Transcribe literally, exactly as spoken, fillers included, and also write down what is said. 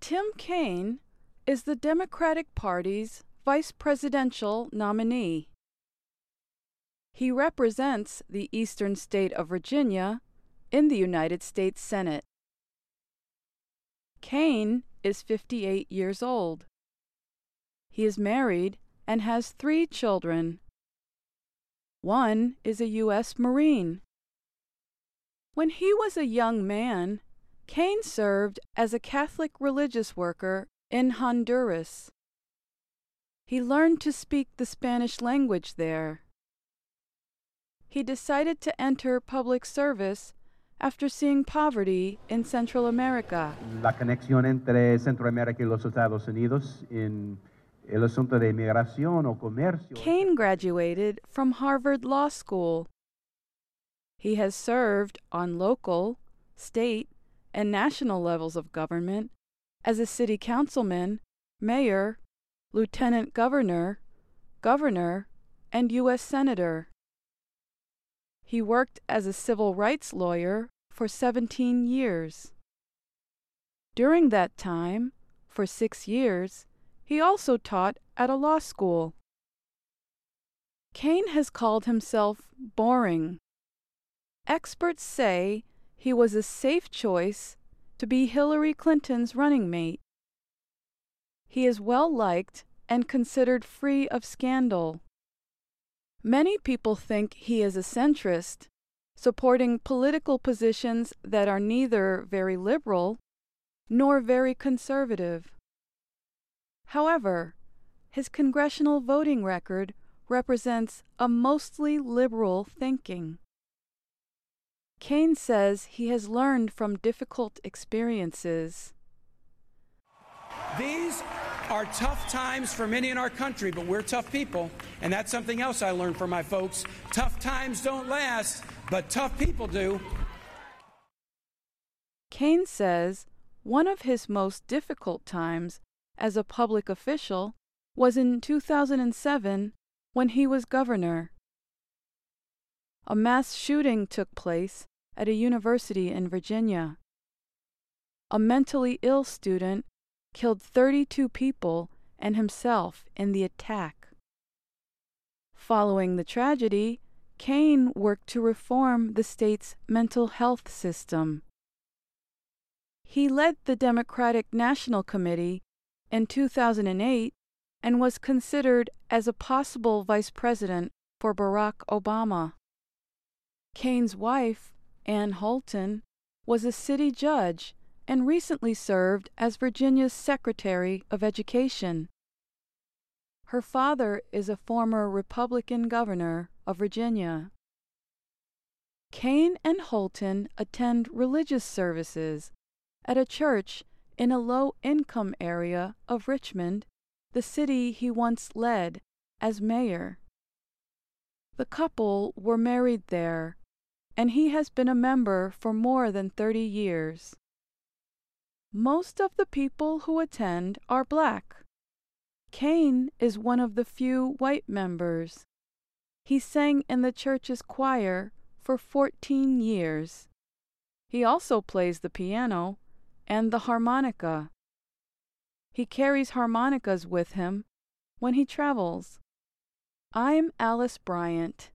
Tim Kaine is the Democratic Party's vice presidential nominee. He represents the eastern state of Virginia in the United States Senate. Kaine is fifty-eight years old. He is married and has three children. One is a U S Marine. When he was a young man, Kaine served as a Catholic religious worker in Honduras. He learned to speak the Spanish language there. He decided to enter public service after seeing poverty in Central America. La conexión entre Centroamérica y los Estados Unidos en el asunto de inmigración o comercio. Kaine graduated from Harvard Law School. He has served on local, state, and national levels of government as a city councilman, mayor, lieutenant governor, governor, and U S senator. He worked as a civil rights lawyer for seventeen years. During that time, for six years, he also taught at a law school. Kaine has called himself boring. Experts say he was a safe choice to be Hillary Clinton's running mate. He is well liked and considered free of scandal. Many people think he is a centrist, supporting political positions that are neither very liberal nor very conservative. However, his congressional voting record represents a mostly liberal thinking. Kaine says he has learned from difficult experiences. These are tough times for many in our country, but we're tough people, and that's something else I learned from my folks. Tough times don't last, but tough people do. Kaine says one of his most difficult times as a public official was in two thousand seven when he was governor. A mass shooting took place at a university in Virginia. A mentally ill student killed thirty-two people and himself in the attack. Following the tragedy, Kaine worked to reform the state's mental health system. He led the Democratic National Committee in two thousand eight and was considered as a possible vice president for Barack Obama. Kaine's wife, Ann Holton, was a city judge and recently served as Virginia's Secretary of Education. Her father is a former Republican governor of Virginia. Kaine and Holton attend religious services at a church in a low-income area of Richmond, the city he once led as mayor. The couple were married there, and he has been a member for more than thirty years. Most of the people who attend are black. Kaine is one of the few white members. He sang in the church's choir for fourteen years. He also plays the piano and the harmonica. He carries harmonicas with him when he travels. I'm Alice Bryant.